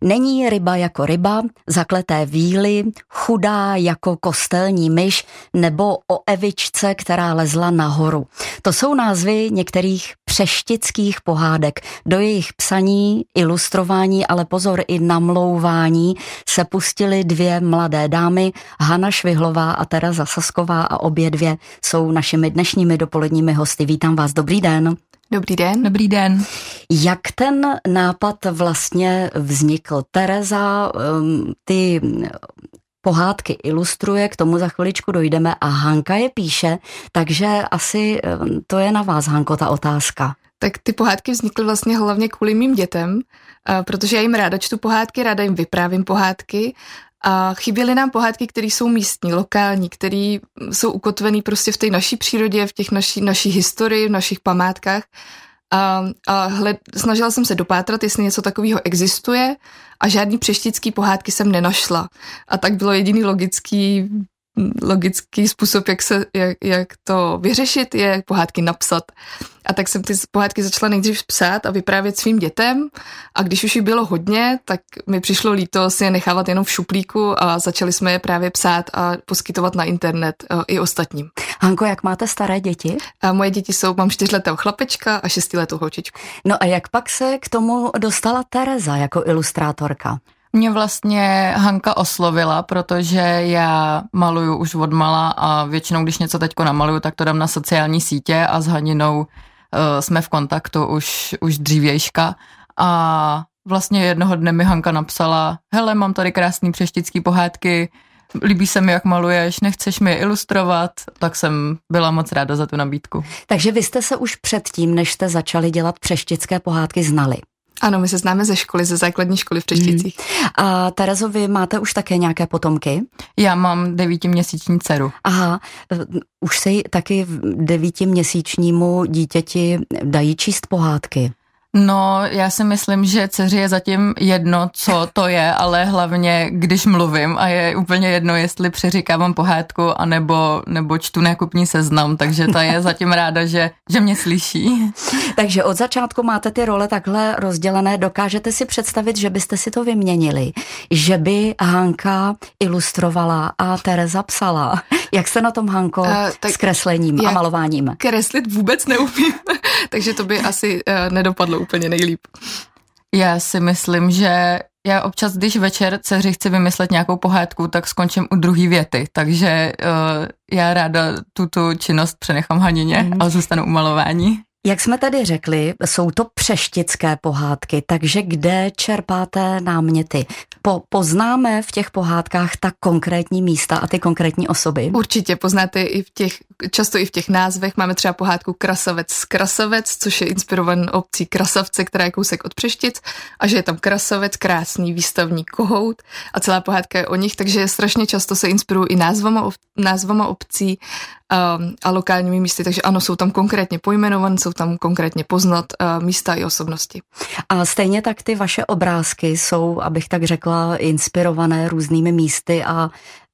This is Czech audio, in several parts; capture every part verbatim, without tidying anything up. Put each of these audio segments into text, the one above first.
Není ryba jako ryba, zakleté víly, chudá jako kostelní myš nebo o evičce, která lezla nahoru. To jsou názvy některých přeštických pohádek. Do jejich psaní, ilustrování, ale pozor i namlouvání se pustily dvě mladé dámy, Hana Švihlová a Tereza Sasková, a obě dvě jsou našimi dnešními dopoledními hosty. Vítám vás, dobrý den. Dobrý den. Dobrý den. Jak ten nápad vlastně vznikl? Tereza ty pohádky ilustruje, k tomu za chviličku dojdeme, a Hanka je píše, takže asi to je na vás, Hanko, ta otázka. Tak ty pohádky vznikly vlastně hlavně kvůli mým dětem, protože já jim ráda čtu pohádky, ráda jim vyprávím pohádky. A chyběly nám pohádky, které jsou místní, lokální, které jsou ukotvené prostě v té naší přírodě, v těch naší, naší historii, v našich památkách. A, a hled, snažila jsem se dopátrat, jestli něco takového existuje, a žádný přeštický pohádky jsem nenašla. A tak bylo jediný logický, logický způsob, jak, se, jak, jak to vyřešit, je pohádky napsat. A tak jsem ty pohádky začala nejdřív psát a vyprávět svým dětem, a když už jich bylo hodně, tak mi přišlo líto si je nechávat jenom v šuplíku a začali jsme je právě psát a poskytovat na internet i ostatním. Hanko, jak máte staré děti? A moje děti jsou, mám čtyřletého chlapečka a šestiletou holčičku. No a jak pak se k tomu dostala Tereza jako ilustrátorka? Mě vlastně Hanka oslovila, protože já maluju už odmala a většinou, když něco teďko namaluju, tak to dám na sociální sítě, a s Haninou uh, jsme v kontaktu už, už dřívějška. A vlastně jednoho dne mi Hanka napsala: hele, mám tady krásný přeštický pohádky, líbí se mi, jak maluješ, nechceš mi je ilustrovat? Tak jsem byla moc ráda za tu nabídku. Takže vy jste se už předtím, než jste začali dělat přeštické pohádky, znali? Ano, my se známe ze školy, ze základní školy v Přešticích. Hmm. A Terezo, vy máte už také nějaké potomky? Já mám devítiměsíční dceru. Aha, už se taky devítiměsíčnímu dítěti dají číst pohádky? No, já si myslím, že dceři je zatím jedno, co to je, ale hlavně, když mluvím, a je úplně jedno, jestli přeříkávám pohádku, anebo, nebo čtu nákupní seznam, takže ta je zatím ráda, že, že mě slyší. Takže od začátku máte ty role takhle rozdělené. Dokážete si představit, že byste si to vyměnili? Že by Hanka ilustrovala a Tereza psala? Jak se na tom, Hanko, uh, s kreslením a malováním? Kreslit vůbec neumím, takže to by asi uh, nedopadlo úplně nejlíp. Já si myslím, že já občas, když večer dceři chci vymyslet nějakou pohádku, tak skončím u druhý věty, takže uh, já ráda tuto činnost přenechám Hanině mm. a zůstanu u malování. Jak jsme tady řekli, jsou to přeštické pohádky, takže kde čerpáte náměty? Po, poznáme v těch pohádkách ta konkrétní místa a ty konkrétní osoby? Určitě poznáte i v těch, často i v těch názvech. Máme třeba pohádku Krasavec z Krasavec, což je inspirovaný obcí Krasavce, která je kousek od Přeštic, a že je tam Krasavec, krásný výstavní kohout, a celá pohádka je o nich, takže strašně často se inspirují i názvama, názvama obcí a, a lokálními místy, takže ano, jsou tam konkrétně pojmenované, jsou tam konkrétně poznat a, místa i osobnosti. A stejně tak ty vaše obrázky jsou, abych tak řekla, inspirované různými místy a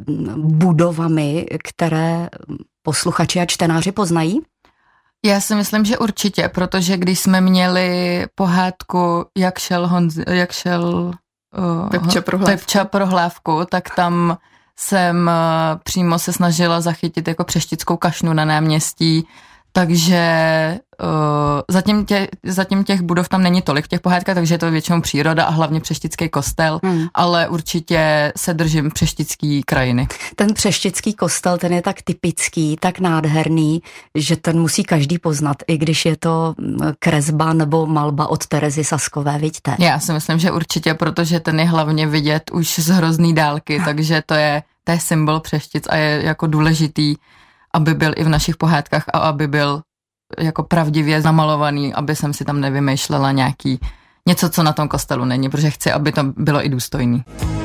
budovami, které posluchači a čtenáři poznají? Já si myslím, že určitě, protože když jsme měli pohádku Jak šel, Honz, jak šel uh, Pepča prohlávku. Pepča prohlávku, tak tam jsem uh, přímo se snažila zachytit jako přeštickou kašnu na náměstí, takže uh, zatím, tě, zatím těch budov tam není tolik v těch pohádkách, takže je to většinou příroda a hlavně přeštický kostel, hmm. ale určitě se držím přeštický krajiny. Ten přeštický kostel, ten je tak typický, tak nádherný, že ten musí každý poznat, i když je to kresba nebo malba od Terezy Saskové, vidíte? Já si myslím, že určitě, protože ten je hlavně vidět už z hrozný dálky, takže to je, to je symbol Přeštic a je jako důležitý, aby byl i v našich pohádkách a aby byl jako pravdivě namalovaný, aby jsem si tam nevymýšlela nějaký něco, co na tom kostelu není, protože chci, aby to bylo i důstojný.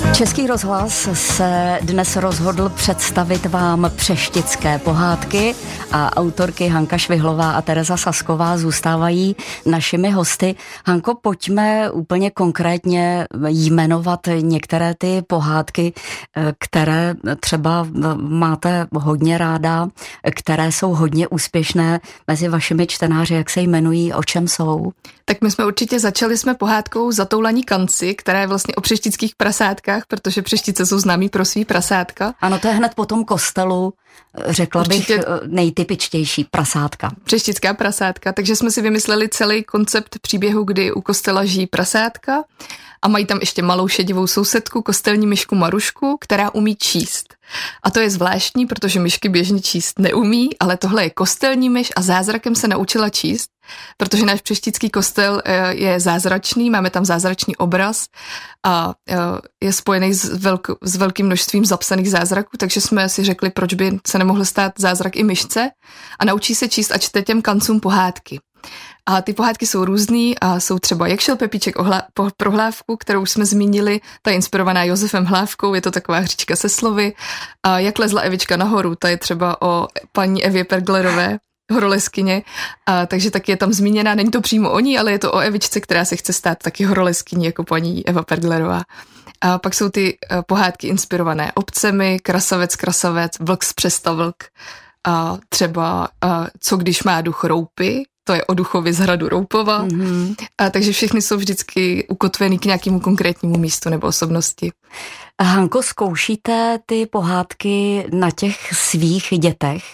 Český rozhlas se dnes rozhodl představit vám přeštické pohádky a autorky Hanka Švihlová a Tereza Sasková zůstávají našimi hosty. Hanko, pojďme úplně konkrétně jmenovat některé ty pohádky, které třeba máte hodně ráda, které jsou hodně úspěšné mezi vašimi čtenáři. Jak se jmenují, o čem jsou? Tak my jsme určitě začali jsme pohádkou Zatoulaní kanci, která je vlastně o přeštických prasátkách, protože Přeštice jsou známí pro svý prasátka. Ano, to je hned po tom kostelu, řekla určitě bych, nejtypičtější prasátka. Přeštická prasátka, takže jsme si vymysleli celý koncept příběhu, kdy u kostela žijí prasátka a mají tam ještě malou šedivou sousedku, kostelní myšku Marušku, která umí číst. A to je zvláštní, protože myšky běžně číst neumí, ale tohle je kostelní myš a zázrakem se naučila číst, protože náš přeštický kostel je zázračný, máme tam zázračný obraz a je spojený s, velk, s velkým množstvím zapsaných zázraků, takže jsme si řekli, proč by se nemohl stát zázrak i myšce a naučí se číst a čte těm kancům pohádky. A ty pohádky jsou různý a jsou třeba Jak šel Pepíček o hla, po, pro Hlávku, kterou už jsme zmínili, ta je inspirovaná Josefem Hlávkou, je to taková hříčka se slovy. A Jak lezla Evička nahoru, ta je třeba o paní Evě Perglerové, horoleskyně, a takže taky je tam zmíněná, není to přímo o ní, ale je to o Evičce, která se chce stát taky horoleskyní jako paní Eva Perglerová. A pak jsou ty pohádky inspirované obcemi, Krasavec, krasavec, Vlk z Přestavlk, a třeba a Co když má duch roupy, to je o duchovi z hradu Roupova, mm-hmm. a takže všechny jsou vždycky ukotvený k nějakému konkrétnímu místu nebo osobnosti. Hanko, zkoušíte ty pohádky na těch svých dětech?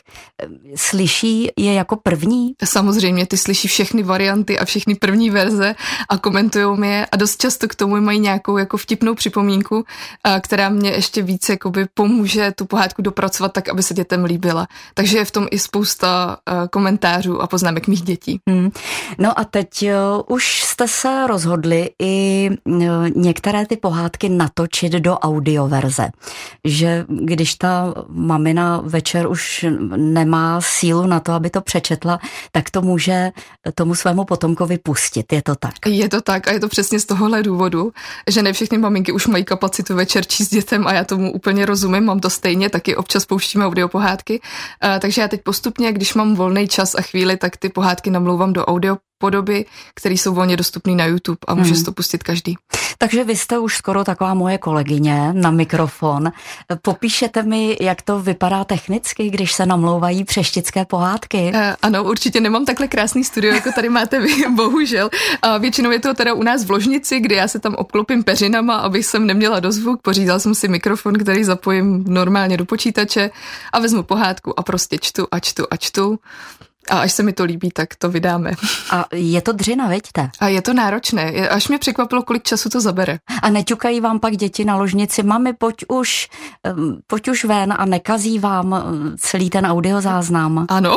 Slyší je jako první? Samozřejmě, ty slyší všechny varianty a všechny první verze a komentujou mi je a dost často k tomu mají nějakou jako vtipnou připomínku, která mě ještě víc jakoby pomůže tu pohádku dopracovat tak, aby se dětem líbila. Takže je v tom i spousta komentářů a poznámek mých dětí. Hmm. No a teď už jste se rozhodli i některé ty pohádky natočit do audioverze, že když ta mamina večer už nemá sílu na to, aby to přečetla, tak to může tomu svému potomkovi pustit. Je to tak? Je to tak a je to přesně z tohohle důvodu, že ne všechny maminky už mají kapacitu večer číst dětem a já tomu úplně rozumím, mám to stejně, taky občas pouštíme audiopohádky, takže já teď postupně, když mám volný čas a chvíli, tak ty pohádky namlouvám do audio podoby, které jsou volně dostupné na YouTube a může hmm. to pustit každý. Takže vy jste už skoro taková moje kolegyně na mikrofon. Popíšete mi, jak to vypadá technicky, když se namlouvají přeštické pohádky? Uh, ano, určitě nemám takhle krásný studio, jako tady máte vy, bohužel. A většinou je to teda u nás v ložnici, kdy já se tam obklopím peřinama, abych jsem neměla dozvuk. Pořídal jsem si mikrofon, který zapojím normálně do počítače a vezmu pohádku a prostě čtu a čtu a čtu. A až se mi to líbí, tak to vydáme. A je to dřina, veďte? A je to náročné. Až mě překvapilo, kolik času to zabere. A neťukají vám pak děti na ložnici, mami, pojď už, pojď už ven a nekazí vám celý ten audiozáznam? Ano.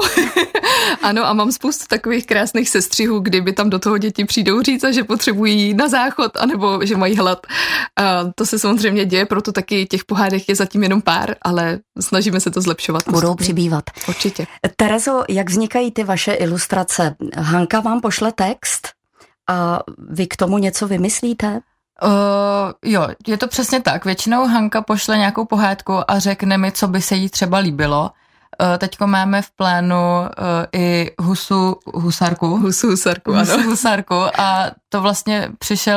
Ano, a mám spoustu takových krásných sestřihů, kdyby tam do toho děti přijdou říct, že potřebují na záchod, anebo že mají hlad. A to se samozřejmě děje, proto taky těch pohádek je zatím jenom pár, ale snažíme se to zlepšovat. Budou postupně přibývat. Určitě. Terezo, jak vznikají ty vaše ilustrace? Hanka vám pošle text a vy k tomu něco vymyslíte? Uh, jo, je to přesně tak. Většinou Hanka pošle nějakou pohádku a řekne mi, co by se jí třeba líbilo. Uh, teďko máme v plánu uh, i husu, husarku. Husu, husarku, ano. Husu, husarku a to vlastně přišel,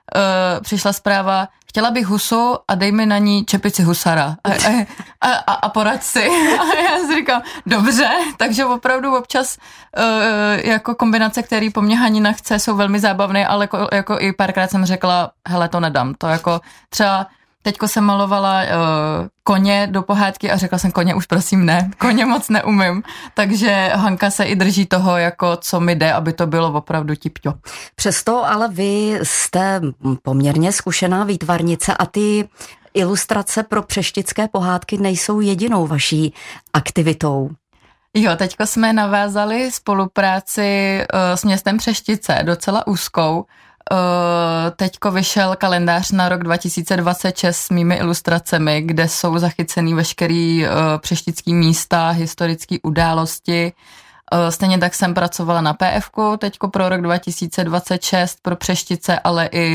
uh, přišla zpráva, chtěla bych husu a dej mi na ní čepici husara a, a, a, a poraď si. A já si říkám, dobře, takže opravdu občas uh, jako kombinace, které po mně Hanina chce, jsou velmi zábavné, ale jako, jako i párkrát jsem řekla, hele, to nedám. To jako třeba teďko jsem malovala uh, koně do pohádky a řekla jsem, koně už prosím ne, koně moc neumím, takže Hanka se i drží toho, jako co mi jde, aby to bylo opravdu tipťo. Přesto ale vy jste poměrně zkušená výtvarnice a ty ilustrace pro přeštické pohádky nejsou jedinou vaší aktivitou. Jo, teďko jsme navázali spolupráci uh, s městem Přeštice, docela úzkou. Uh, teďko vyšel kalendář na rok dva tisíce dvacet šest s mými ilustracemi, kde jsou zachycený veškerý uh, přeštický místa, historické události. Uh, stejně tak jsem pracovala na P F ku teďko pro rok dva tisíce dvacet šest pro Přeštice, ale i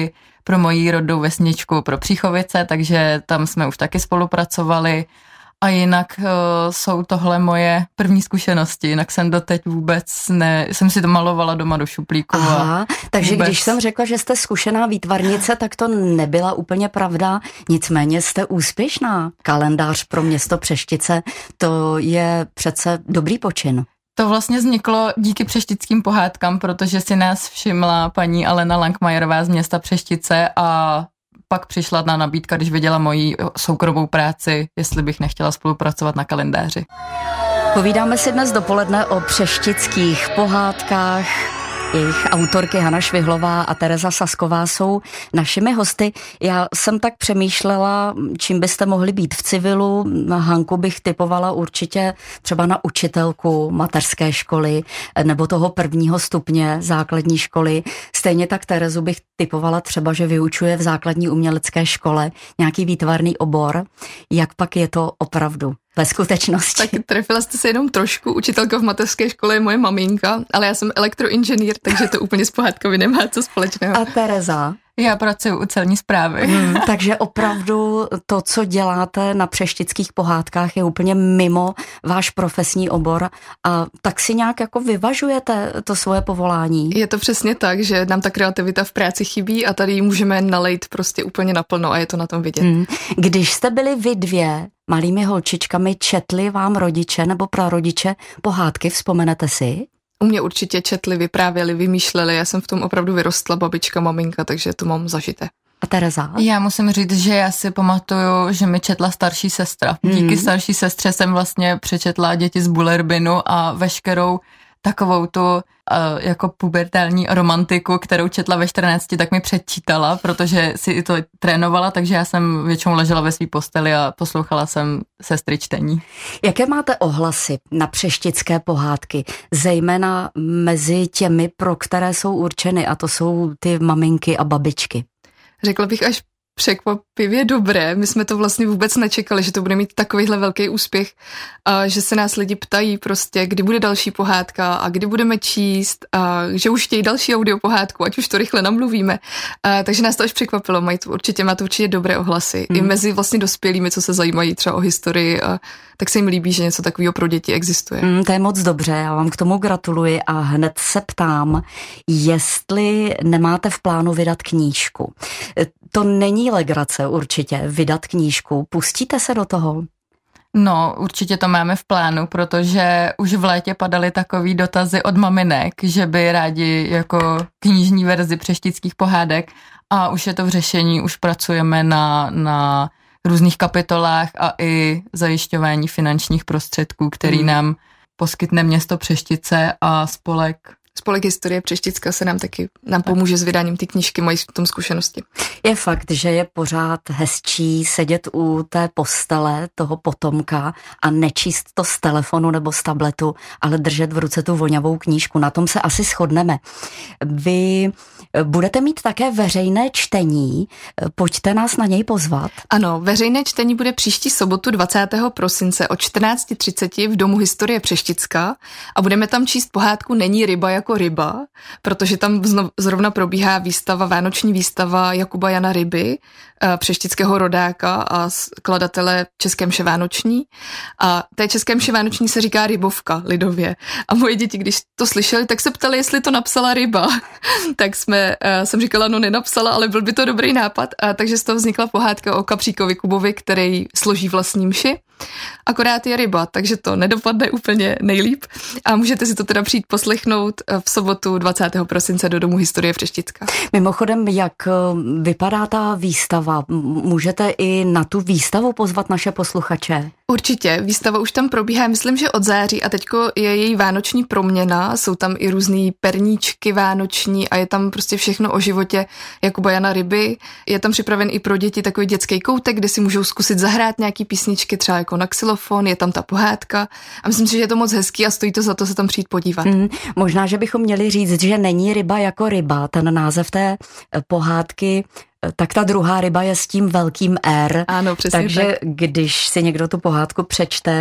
pro moji rodnou vesničku, pro Příchovice, takže tam jsme už taky spolupracovali. A jinak uh, jsou tohle moje první zkušenosti, jinak jsem doteď vůbec ne, jsem si to malovala doma do šuplíku. Aha, takže vůbec... když jsem řekla, že jste zkušená výtvarnice, tak to nebyla úplně pravda, nicméně jste úspěšná. Kalendář pro město Přeštice, to je přece dobrý počin. To vlastně vzniklo díky přeštickým pohádkám, protože si nás všimla paní Alena Langmajerová z města Přeštice a pak přišla na nabídka, když viděla moji soukromou práci, jestli bych nechtěla spolupracovat na kalendáři. Povídáme si dnes dopoledne o přeštických pohádkách. Jejich autorky Hana Švihlová a Tereza Sasková jsou našimi hosty. Já jsem tak přemýšlela, čím byste mohli být v civilu. Hanku bych typovala určitě třeba na učitelku mateřské školy nebo toho prvního stupně základní školy. Stejně tak Terezu bych typovala třeba, že vyučuje v základní umělecké škole nějaký výtvarný obor. Jak pak je to opravdu ve skutečnosti? Tak trefila jste se jenom trošku. Učitelka v mateřské škole je moje maminka, ale já jsem elektroinženýr, takže to úplně s pohádkami nemá co společného. A Tereza? Já pracuji u celní správy. Hmm, takže opravdu to, co děláte na přeštických pohádkách, je úplně mimo váš profesní obor a tak si nějak jako vyvažujete to svoje povolání. Je to přesně tak, že nám ta kreativita v práci chybí a tady ji můžeme nalejt prostě úplně naplno a je to na tom vidět. Hmm. Když jste byli vy dvě malými holčičkami, četli vám rodiče nebo prarodiče pohádky, vzpomenete si? U mě určitě četli, vyprávěli, vymýšleli, já jsem v tom opravdu vyrostla, babička, maminka, takže to mám zažité. A Tereza? Já musím říct, že já si pamatuju, že mi četla starší sestra. Díky hmm. starší sestře jsem vlastně přečetla Děti z Bullerbinu a veškerou takovou tu uh, jako pubertální romantiku, kterou četla ve čtrnácti, tak mi předčítala, protože si i to trénovala, takže já jsem většinou ležela ve své posteli a poslouchala jsem sestry čtení. Jaké máte ohlasy na přeštické pohádky, zejména mezi těmi, pro které jsou určeny, a to jsou ty maminky a babičky? Řekla bych až překvapivě dobré. My jsme to vlastně vůbec nečekali, že to bude mít takovýhle velký úspěch, a že se nás lidi ptají prostě, kdy bude další pohádka a kdy budeme číst, a že už chtějí další audio pohádku, ať už to rychle namluvíme. A takže nás to až překvapilo. Mají to určitě, má to určitě dobré ohlasy. Hmm. I mezi vlastně dospělými, co se zajímají třeba o historii, a tak se jim líbí, že něco takového pro děti existuje. Hmm, to je moc dobře, já vám k tomu gratuluji a hned se ptám, jestli nemáte v plánu vydat knížku. To není legrace určitě, vydat knížku. Pustíte se do toho? No, určitě to máme v plánu, protože už v létě padaly takový dotazy od maminek, že by rádi jako knižní verzi přeštických pohádek a už je to v řešení, už pracujeme na, na různých kapitolách a i zajišťování finančních prostředků, který hmm. nám poskytne město Přeštice a spolek Spolek historie Přešticka se nám taky nám pomůže s vydáním ty knížky, mají v tom zkušenosti. Je fakt, že je pořád hezčí sedět u té postele toho potomka a nečíst to z telefonu nebo z tabletu, ale držet v ruce tu voňavou knížku. Na tom se asi shodneme. Vy budete mít také veřejné čtení, pojďte nás na něj pozvat. Ano, veřejné čtení bude příští sobotu dvacátého prosince od čtrnáct třicet v Domu historie Přešticka a budeme tam číst pohádku Není ryba jako ryba, protože tam zrovna probíhá výstava, vánoční výstava Jakuba Jana Ryby, přeštického rodáka a skladatele České mše vánoční. A té České mše vánoční se říká rybovka lidově. A moje děti, když to slyšeli, tak se ptali, jestli to napsala ryba. tak jsme, jsem říkala, no nenapsala, ale byl by to dobrý nápad. A takže z toho vznikla pohádka o kapříkovi Kubovi, který složí vlastní mši. Akorát je ryba, takže to nedopadne úplně nejlíp. A můžete si to teda přijít poslechnout v sobotu dvacátého prosince do Domu historie Přešticka. Mimochodem, jak vypadá ta výstava? Můžete i na tu výstavu pozvat naše posluchače? Určitě, výstava už tam probíhá, myslím, že od září a teďko je její vánoční proměna, jsou tam i různý perníčky vánoční a je tam prostě všechno o životě Jakuba Jana Ryby. Je tam připraven i pro děti takový dětský koutek, kde si můžou zkusit zahrát nějaký písničky, třeba jako na xylofon, je tam ta pohádka a myslím si, že je to moc hezký a stojí to za to se tam přijít podívat. Mm, možná, že bychom měli říct, že není ryba jako ryba, ten název té pohádky, tak ta druhá ryba je s tím velkým R. Ano, přesně takže tak. Když si někdo tu pohádku přečte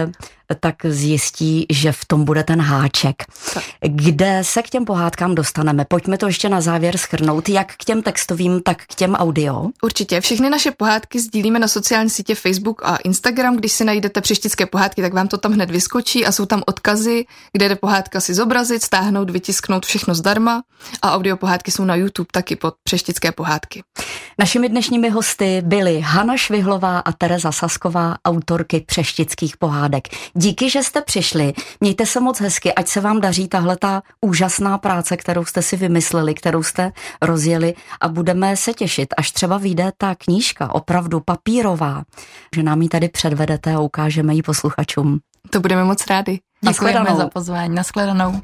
tak zjistí, že v tom bude ten háček. Tak. Kde se k těm pohádkám dostaneme? Pojďme to ještě na závěr shrnout, jak k těm textovým, tak k těm audio. Určitě. Všechny naše pohádky sdílíme na sociální sítě Facebook a Instagram. Když si najdete Přeštické pohádky, tak vám to tam hned vyskočí a jsou tam odkazy, kde jde pohádka si zobrazit, stáhnout, vytisknout, všechno zdarma. A audio pohádky jsou na YouTube taky pod Přeštické pohádky. Našimi dnešními hosty byly Hana Švihlová a Tereza Sasková, autorky Přeštických pohádek. Díky, že jste přišli. Mějte se moc hezky, ať se vám daří tahle ta úžasná práce, kterou jste si vymysleli, kterou jste rozjeli, a budeme se těšit, až třeba vyjde ta knížka, opravdu papírová, že nám ji tady předvedete a ukážeme ji posluchačům. To budeme moc rádi. Děkujeme za pozvání. Nashledanou.